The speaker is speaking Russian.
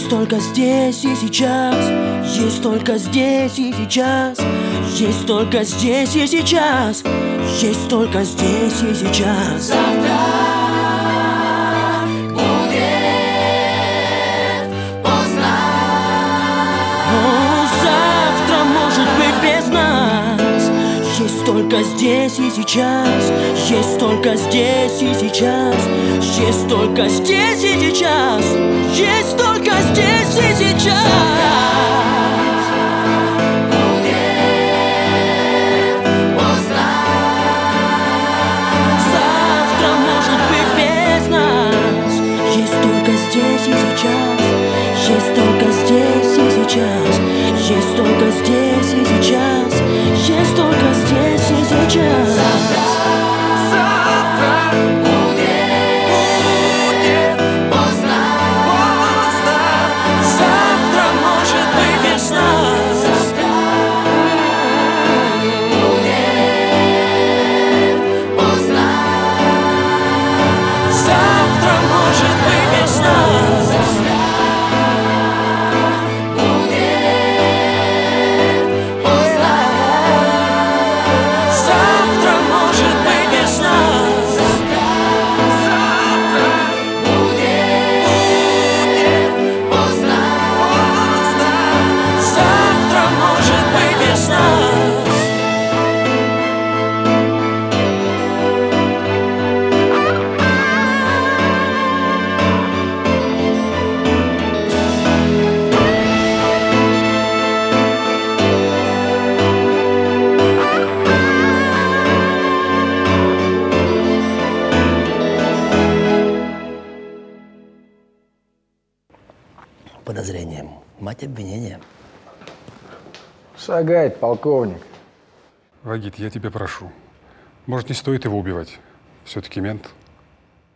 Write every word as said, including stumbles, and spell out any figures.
Есть только здесь и сейчас, есть только здесь и сейчас, есть только здесь и сейчас, есть только здесь и сейчас. Завтра будет поздно. О, завтра может быть без нас. Есть только здесь и сейчас, есть только здесь и сейчас, есть только здесь и сейчас, есть только здесь и сейчас. Здесь и сейчас, есть только здесь и сейчас, есть только здесь и сейчас, есть только здесь и сейчас. Завтра, завтра будет, будет поздно, поздно. Завтра может быть без нас. Завтра будет поздно. Завтра может быть без нас. Подозрением. Мать обвинения. Шагает, полковник. Вагит, я тебя прошу. Может, не стоит его убивать? Все-таки мент.